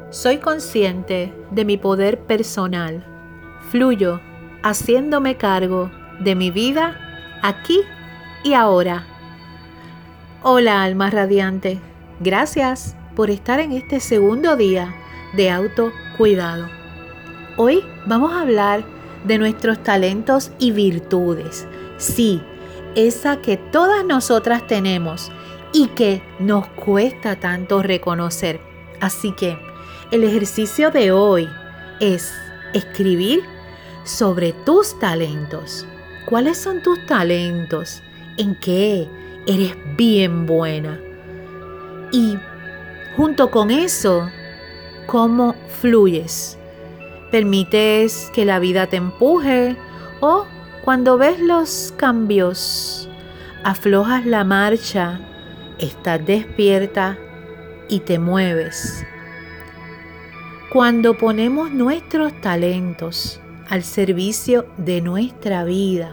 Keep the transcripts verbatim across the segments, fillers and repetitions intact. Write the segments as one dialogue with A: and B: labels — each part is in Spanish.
A: Soy consciente de mi poder personal. Fluyo haciéndome cargo de mi vida aquí y ahora. Hola, alma radiante. Gracias por estar en este segundo día de autocuidado. Hoy vamos a hablar de nuestros talentos y virtudes. Sí, esa que todas nosotras tenemos y que nos cuesta tanto reconocer. Así que el ejercicio de hoy es escribir sobre tus talentos. ¿Cuáles son tus talentos? ¿En qué eres bien buena? Y junto con eso, ¿cómo fluyes? ¿Permites que la vida te empuje? ¿O cuando ves los cambios, aflojas la marcha, estás despierta y te mueves? Cuando ponemos nuestros talentos al servicio de nuestra vida,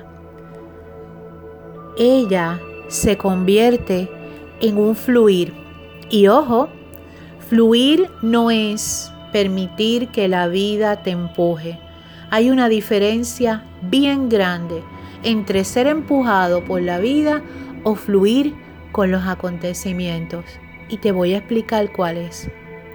A: ella se convierte en un fluir. Y ojo, fluir no es permitir que la vida te empuje. Hay una diferencia bien grande entre ser empujado por la vida o fluir con los acontecimientos. Y te voy a explicar cuál es.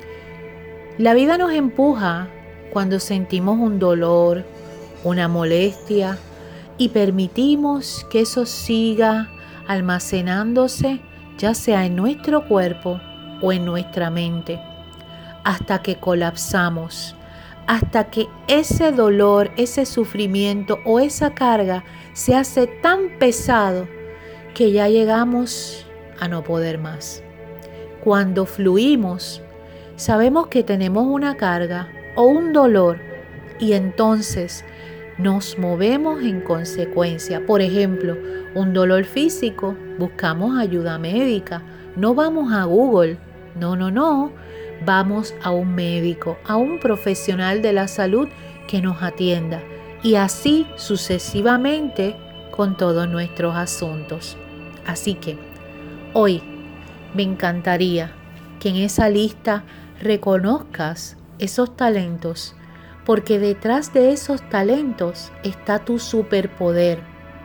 A: La vida nos empuja cuando sentimos un dolor, una molestia y permitimos que eso siga almacenándose, ya sea en nuestro cuerpo o en nuestra mente, hasta que colapsamos, hasta que ese dolor, ese sufrimiento o esa carga se hace tan pesado que ya llegamos a no poder más. Cuando fluimos, sabemos que tenemos una carga o un dolor y entonces nos movemos en consecuencia. Por ejemplo, un dolor físico, buscamos ayuda médica. No vamos a Google, no, no, no. Vamos a un médico, a un profesional de la salud que nos atienda. Y así sucesivamente con todos nuestros asuntos. Así que hoy me encantaría que en esa lista reconozcas esos talentos, porque detrás de esos talentos está tu superpoder.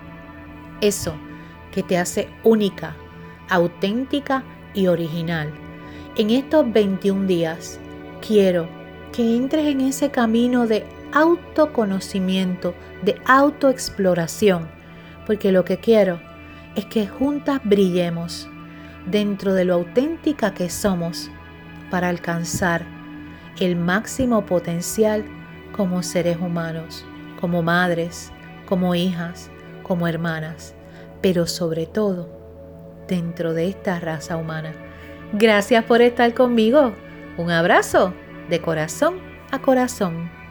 A: Eso que te hace única, auténtica y original. En estos veintiún días quiero que entres en ese camino de autoconocimiento, de autoexploración, porque lo que quiero es que juntas brillemos dentro de lo auténtica que somos para alcanzar el máximo potencial como seres humanos, como madres, como hijas, como hermanas, pero sobre todo dentro de esta raza humana. Gracias por estar conmigo. Un abrazo de corazón a corazón.